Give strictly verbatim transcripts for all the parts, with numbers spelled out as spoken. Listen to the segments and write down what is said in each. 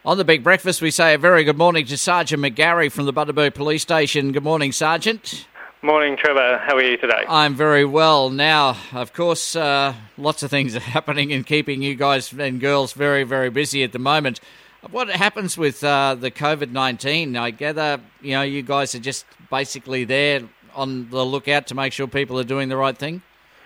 On the Big Breakfast, we say a very good morning to Sergeant McGarry from the Butterbur Police Station. Good morning, Sergeant. Morning, Trevor. How are you today? I'm very well. Now, of course, uh, lots of things are happening and keeping you guys and girls very, very busy at the moment. What happens with uh, the covid nineteen? I gather, you know, you guys are just basically there on the lookout to make sure people are doing the right thing?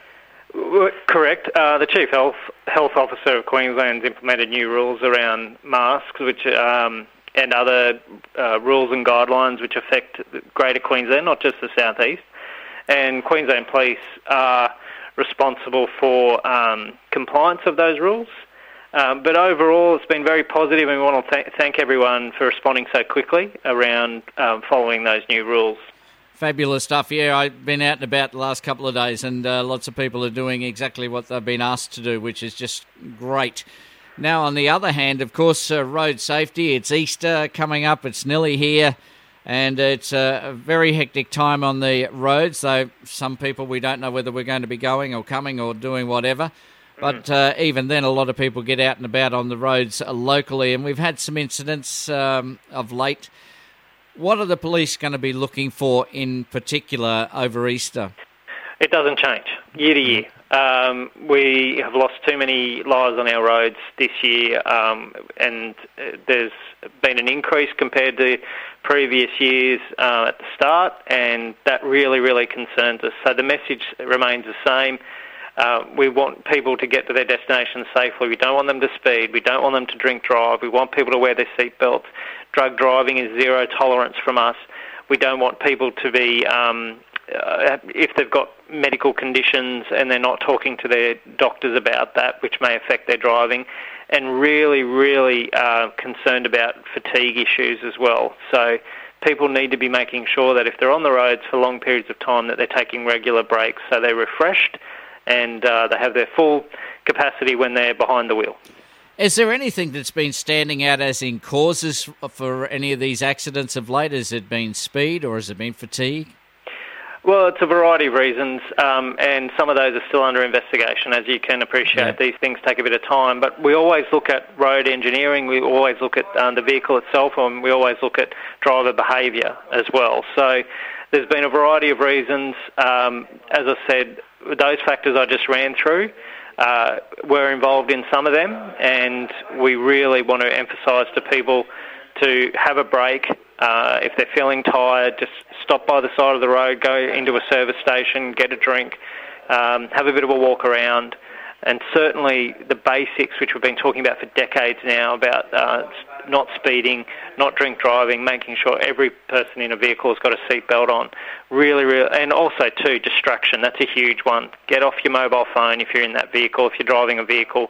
Correct. Uh, the Chief Health Health Officer of Queensland's implemented new rules around masks, which um, and other uh, rules and guidelines which affect Greater Queensland, not just the southeast. And Queensland Police are responsible for um, compliance of those rules. Um, but overall, it's been very positive, and we want to th- thank everyone for responding so quickly around um, following those new rules. Fabulous stuff. Yeah, I've been out and about the last couple of days, and uh, lots of people are doing exactly what they've been asked to do, which is just great. Now, on the other hand, of course, uh, road safety. It's Easter coming up. It's nearly here, and it's a very hectic time on the roads. So some people, we don't know whether we're going to be going or coming or doing whatever. But uh, even then, a lot of people get out and about on the roads uh, locally, and we've had some incidents um, of late. What are the police going to be looking for in particular over Easter? It doesn't change year to year. Um, we have lost too many lives on our roads this year, um, and there's been an increase compared to previous years uh, at the start, and that really, really concerns us. So the message remains the same. Uh, we want people to get to their destination safely. We don't want them to speed. We don't want them to drink drive. We want people to wear their seatbelts. Drug driving is zero tolerance from us. We don't want people to be, um, uh, if they've got medical conditions and they're not talking to their doctors about that, which may affect their driving, and really, really uh, concerned about fatigue issues as well. So people need to be making sure that if they're on the roads for long periods of time, that they're taking regular breaks so they're refreshed and uh, they have their full capacity when they're behind the wheel. Is there anything that's been standing out as in causes for any of these accidents of late? Has it been speed or has it been fatigue? Well, it's a variety of reasons, um, and some of those are still under investigation. As you can appreciate, yeah. These things take a bit of time, but we always look at road engineering, we always look at um, the vehicle itself, and we always look at driver behaviour as well. So there's been a variety of reasons. Um, as I said, those factors I just ran through, uh, we're involved in some of them, and we really want to emphasise to people to have a break. Uh, if they're feeling tired, just stop by the side of the road, go into a service station, get a drink, um, have a bit of a walk around. And certainly the basics, which we've been talking about for decades now, about uh, not speeding, not drink driving, making sure every person in a vehicle has got a seatbelt on. Really, really, and also too, distraction. That's a huge one. Get off your mobile phone if you're in that vehicle, if you're driving a vehicle.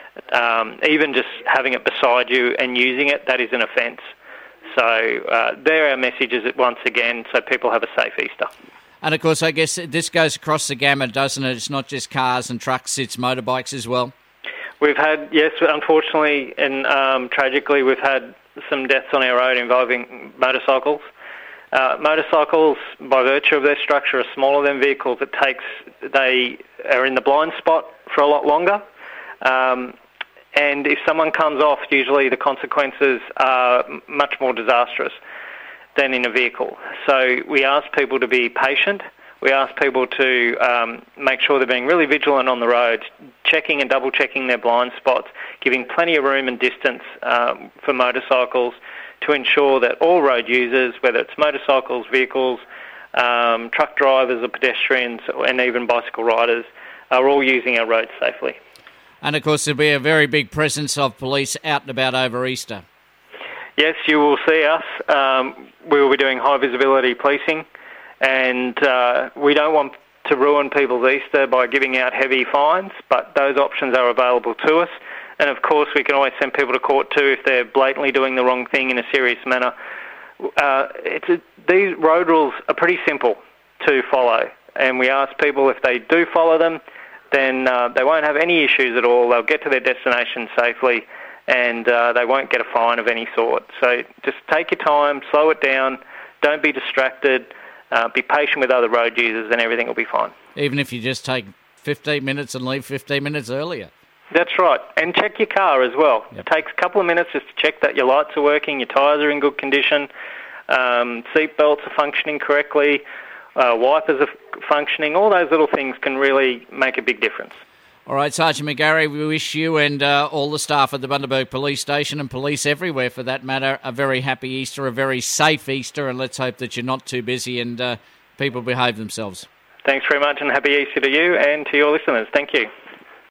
Um, even just having it beside you and using it, that is an offence. So uh, there are our messages once again, so people have a safe Easter. And of course, I guess this goes across the gamut, doesn't it? It's not just cars and trucks, it's motorbikes as well. We've had, yes, unfortunately and um, tragically, we've had some deaths on our road involving motorcycles. Uh, motorcycles, by virtue of their structure, are smaller than vehicles. It takes, they are in the blind spot for a lot longer. Um, and if someone comes off, usually the consequences are much more disastrous than in a vehicle. So we ask people to be patient. We ask people to um, make sure they're being really vigilant on the road, checking and double-checking their blind spots, giving plenty of room and distance um, for motorcycles to ensure that all road users, whether it's motorcycles, vehicles, um, truck drivers or pedestrians, and even bicycle riders, are all using our roads safely. And, of course, there'll be a very big presence of police out and about over Easter. Yes, you will see us. Um, we will be doing high visibility policing, and uh, we don't want to ruin people's Easter by giving out heavy fines, but those options are available to us. And of course, we can always send people to court too if they're blatantly doing the wrong thing in a serious manner. Uh, it's a, these road rules are pretty simple to follow, and we ask people if they do follow them, then uh, they won't have any issues at all. They'll get to their destination safely, and uh, they won't get a fine of any sort. So just take your time, slow it down, don't be distracted, uh, be patient with other road users, and everything will be fine. Even if you just take fifteen minutes and leave fifteen minutes earlier. That's right. And check your car as well. Yep. It takes a couple of minutes just to check that your lights are working, your tyres are in good condition, um, seat belts are functioning correctly, uh, wipers are f- functioning. All those little things can really make a big difference. All right, Sergeant McGarry, we wish you and uh, all the staff at the Bundaberg Police Station and police everywhere for that matter a very happy Easter, a very safe Easter, and let's hope that you're not too busy and uh, people behave themselves. Thanks very much, and happy Easter to you and to your listeners. Thank you.